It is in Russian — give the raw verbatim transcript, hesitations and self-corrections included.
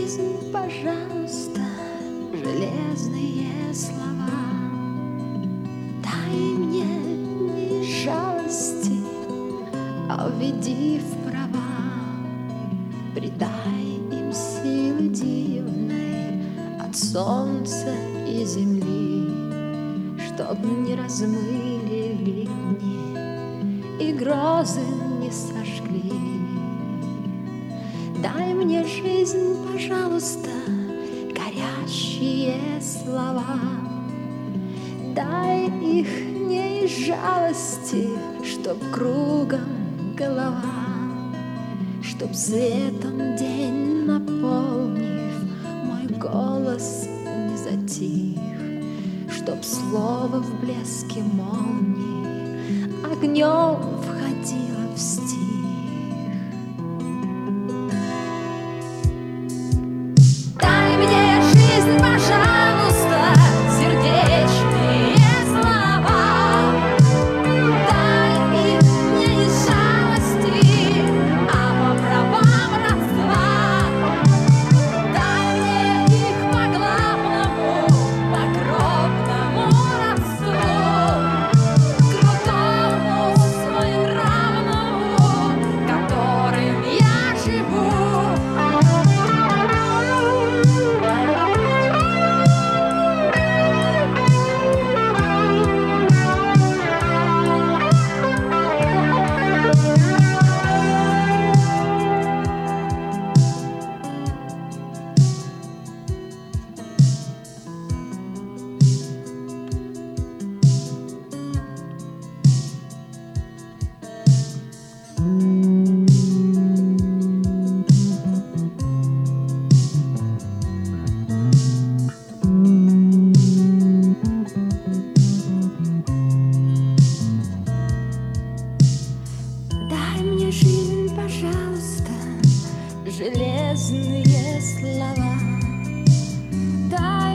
жизнь, пожалуйста, железные слова. Дай мне не жалости, а введи в права. Придай им силы дивной от солнца и земли, чтоб не размыли ливни и грозы не сожгли. Дай мне жизнь, пожалуйста, горящие слова. Дай их не из жалости, чтоб кругом голова, чтоб светом день наполнив, мой голос не затих, чтоб слово в блеске молнии огнем входило в стих. Дай мне жизнь, пожалуйста, сердечные слова. Дай их не из жалости, а по правам родства. Дай мне их по главному, по кровному родству, крутому, своенравному, которым я живу. Дай мне жизнь, пожалуйста, железные слова. Дай